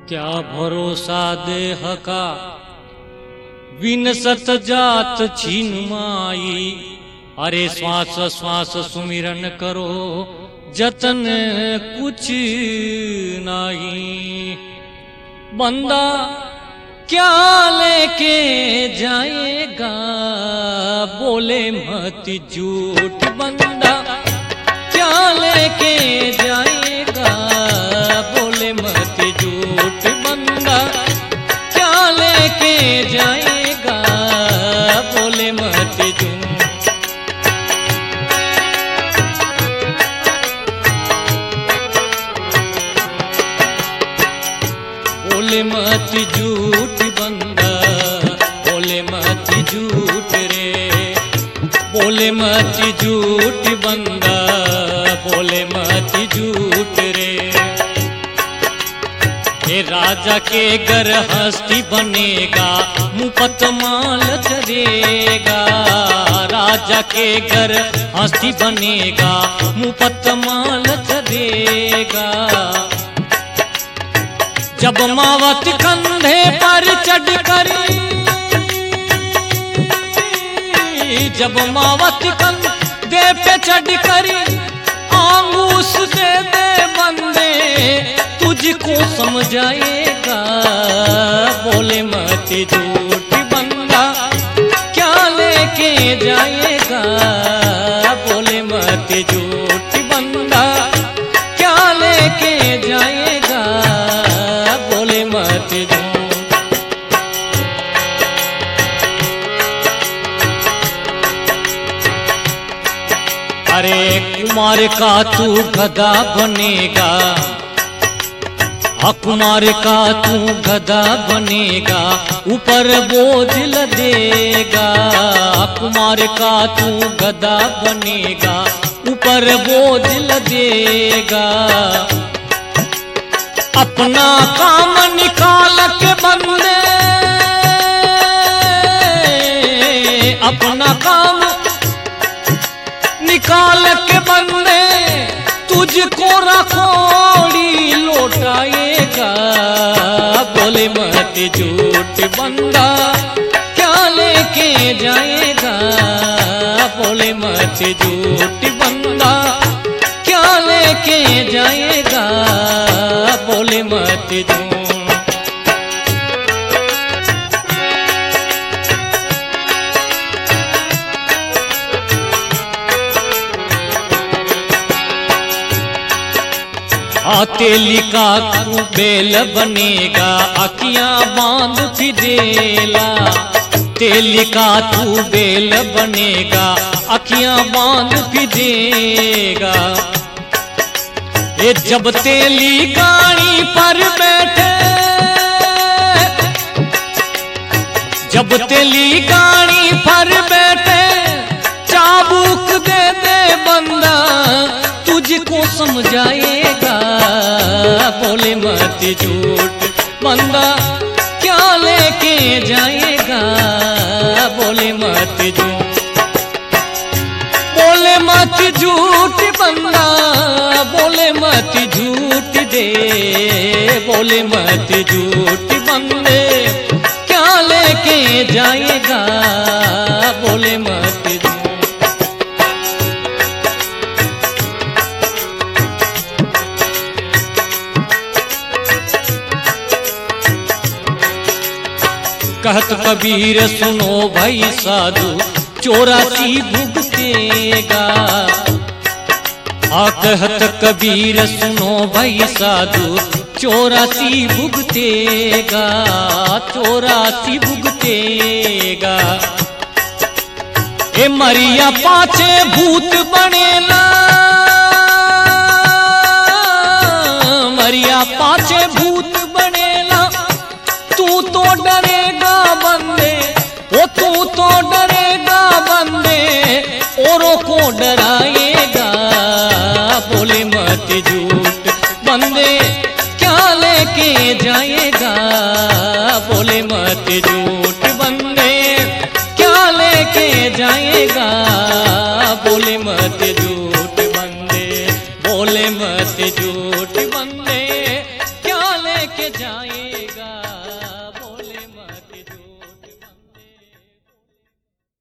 क्या भरोसा देह का विनसत जात छीन माई। अरे श्वास श्वास सुमिरन करो जतन कुछ नहीं। बंदा क्या लेके जाएगा बोले मत झूठ। बंदा क्या लेके जाएगा बोले मत झूठ। बंदा क्या लेके जाएगा बोले मत झूठ। बोले मत झूठ बंदा बोले मत झूठ रे। बोले मत झूठ बंदा बोले मत झूठ रे। ये राजा के घर हस्ती बनेगा मुफ्त माल चलेगा। राजा के घर हस्ती बनेगा मुफ्त माल चलेगा। जब मावत कंधे पर चढ़कर जब मावत कंधे पे चढ़कर आंगूस दे दे बंदे तुझको समझाएगा बोले मत झूठ। बंदा क्या लेके जाएगा बोले मत झूठ। बंदा क्या लेके जाएगा बोले मत झूठ। अरे कुमार का तू गधा बनेगा। कुमार का तू गधा बनेगा ऊपर बोझ लदेगा। कुमार का तू गधा बनेगा ऊपर बोझ लदेगा। अपना काम निकाल के बंदे अपना काम निकाल के बंदे तुझको रखोड़ी लौटाएगा बोले मत झूठ। बंदा क्या लेके जाएगा बोले मत झूठ। बंदा क्या लेके जाएगा बोले मत झूठ। तेली का तू बेल बनेगा अखियां बांध फिदेला। तेली का तू बेल बनेगा अखियां बांध फिदेगा। ये जब तेली गाड़ी पर बैठे जब तेली गाड़ी पर बैठे चाबुक दे दे बंदा तुझको समझाएगा बोले मत झूठ। बंदा क्या लेके जाएगा बोले मत झूठ। बोले मत झूठ बंदा बोले मत झूठ दे। बोले मत झूठ बंदे क्या लेके जाएगा बोले मत झूठ। कहत कबीर सुनो भाई साधु 84 भुगतेगा। कहत कबीर सुनो भाई साधु 84 भुगतेगा 84 भुगतेगा। ए मरिया पाछे भूत बनेला मरिया पाछे भूत बनेला। तू तो डरेगा बंदे ओ तू तो डरेगा बंदे औरों को डराएगा बोले मत झूठ। बंदे क्या लेके जाएगा बोले मत झूठ। बंदे क्या लेके जाएगा बोले मत झूठ। बंदे बोले मत झूठ। बंदे क्या लेके लेके जाए।